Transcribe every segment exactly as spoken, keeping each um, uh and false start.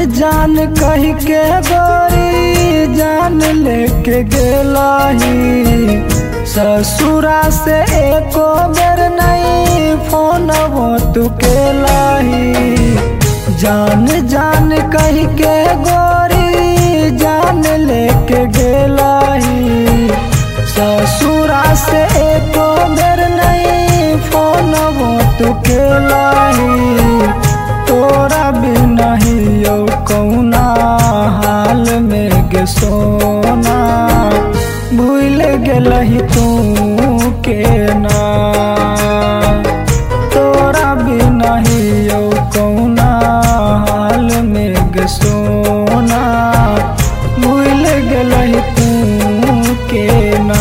जान कह के गोरी जान लेके गेलाही। ससुरा से एको बेर नहीं फोन वो तू केलाही। जान जान कह के गोरी जान लेके गेलाही। ससुरा से एको बेर नहीं फोन वो तू केलाही। तोरा बिना ही यौ कौना हाल में गे सोना भूल गेलही तू के ना। तोरा बिना ही यौ कौना हाल में गे सोना भूल गेलही तू के ना।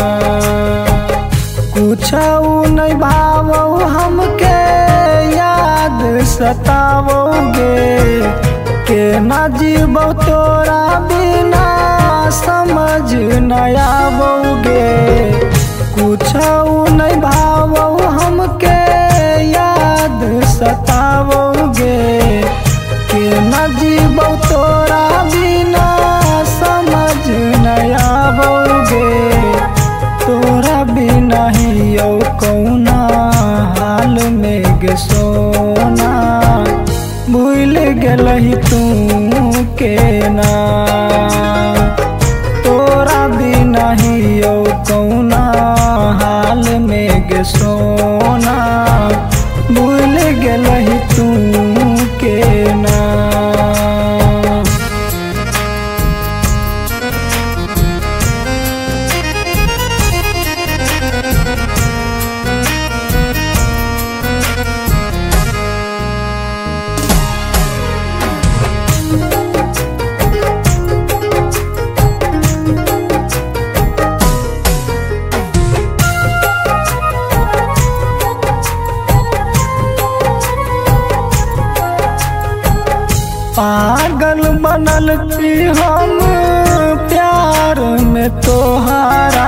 कुछऊ नहीं भावौ हमके याद सतावोगे के ना जीवो तोरा बिना समझ न आवोगे। कुछऊ नहीं भावौ हमके याद सतावोगे के ना जीवो तोरा बिना समझ न आवोगे। तोरा बिना ही यौ कौना हाल में गे सोना भूल गेलही तू के ना। तोरा बिना ही यौ कौना हाल में गे सोना भूल गेलही तू के ना। पागल बनल छी हम प्यार में तोहारा।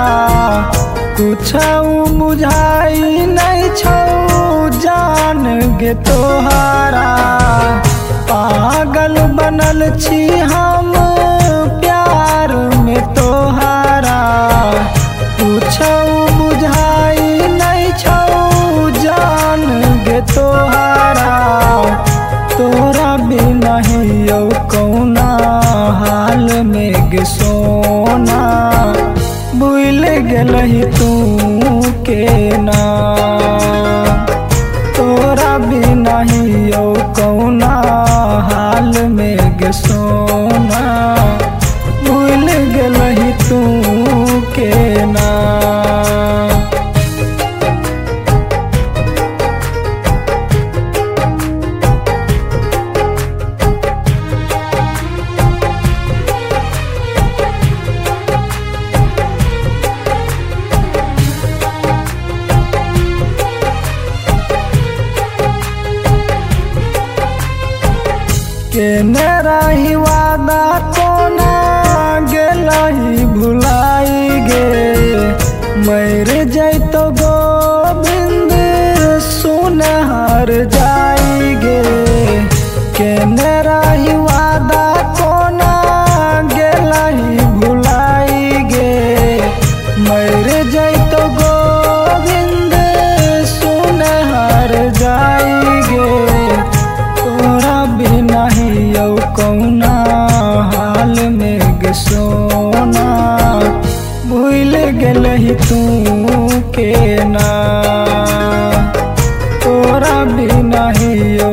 कुछऊ बुझाई नहीं छौ जान गे तोहारा। पागल बनल छी हम प्यार में तोहारा। कुछऊ बुझाई नहीं छौ जान गे तोहारा। तोरा बिना ही यौ कौना हाल में गे सोना भूल गेलही तू के ना। तोरा बिना ही यौ कौना हाल में गे सोना भूल गेलही तू के ना। केने रही वादा कोना गेलही भुलाई गे। मर जैतो गोविंद सुन हर जाई गे। केने रही वादा कोना गेलही भुलाई गे। मर जैतो गोविंद सुन हर जाई गे। तोरा बिना ही यौ कौना हाल में गे सोना भूल गेलही तू के ना। तोरा बिना ही